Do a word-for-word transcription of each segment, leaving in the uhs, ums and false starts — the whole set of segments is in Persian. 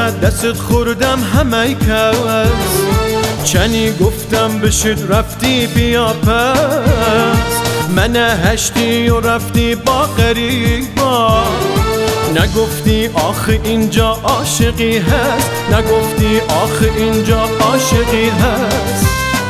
منه دستت خوردم همه کس، چنی گفتم بشید رفتی بیا پس، منه هشتی و رفتی با غریبا، نگفتی آخه اینجا عاشقی هست، نگفتی آخه اینجا عاشقی هست.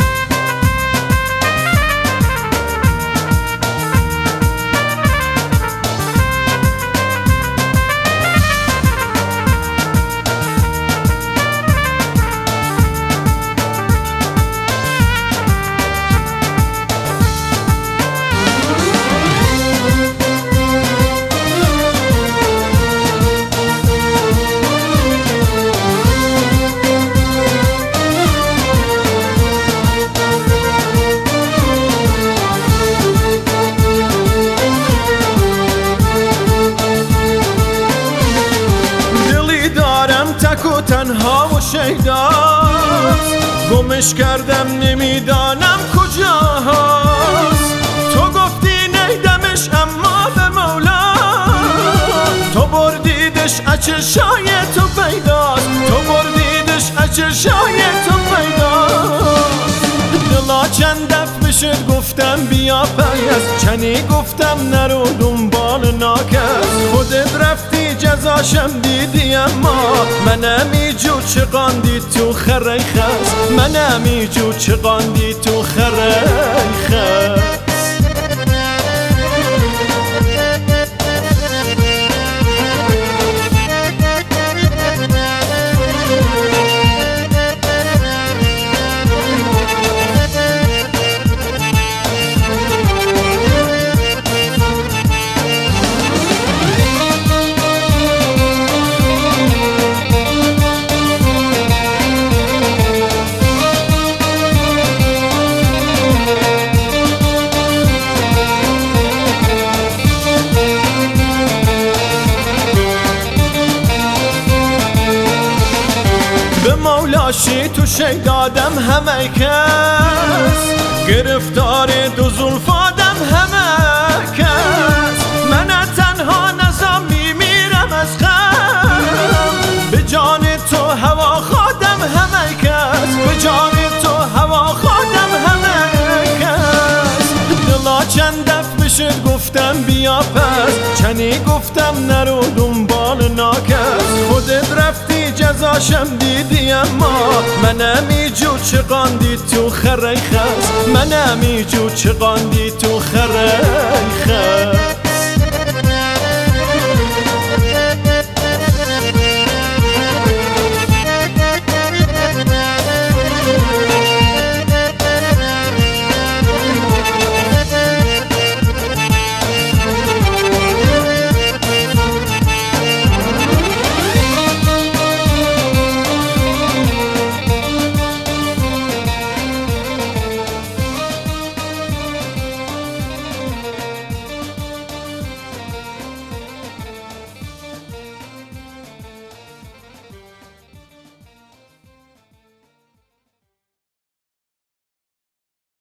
تک و تنها و شیداست، گمش کردم نمیدانم کجاست، تو گفتی نیدمش اما به مولا، تو بردیدش اچشای تو پیداست، تو بردیدش اچشای تو پیداست. دلا چند دف بشد گفتم بیا پیس، چنی گفتم نرو دنبال ناکس، خودت رفتی جزاشم دیدی اما منم ایجو چقاندی تو خریخس، منم ایجو چقاندی تو خریخس. مولاشی تو شیدادم همه کس، گرفتار دو زلفادم همه کس، من تنها نزم میمیرم از غم، به جان تو هوا خودم همه کس، به جان تو هوا خودم همه کس. دلا چند دف بشد گفتم بیا پس، چنی گفتم نرو دنبال ناکس، خودت رفتی جزاشم دیدی اما منم ایجو چقاندی تو خریخس، منم ایجو چقاندی تو خریخس.